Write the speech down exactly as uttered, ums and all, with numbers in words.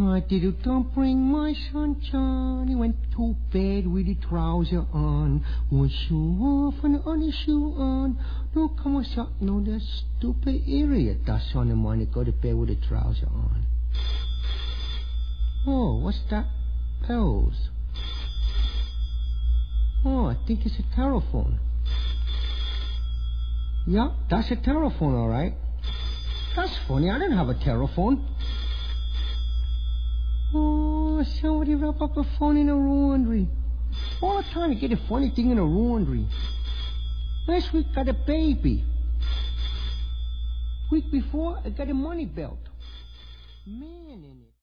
I did don't bring my sunshine. He went to bed with the trouser on. One shoe off and the other shoe on. No, come on, son. No, that stupid idiot does on the morning go to bed with the trouser on. Oh, what's that? Bells. Oh, I think it's a telephone. Yeah, that's a telephone, all right. That's funny. I didn't have a telephone. Oh, somebody wrap up a phone in a laundry. All the time to get a funny thing in a laundry. Last week got a baby. Week before I got a money belt. Man in it.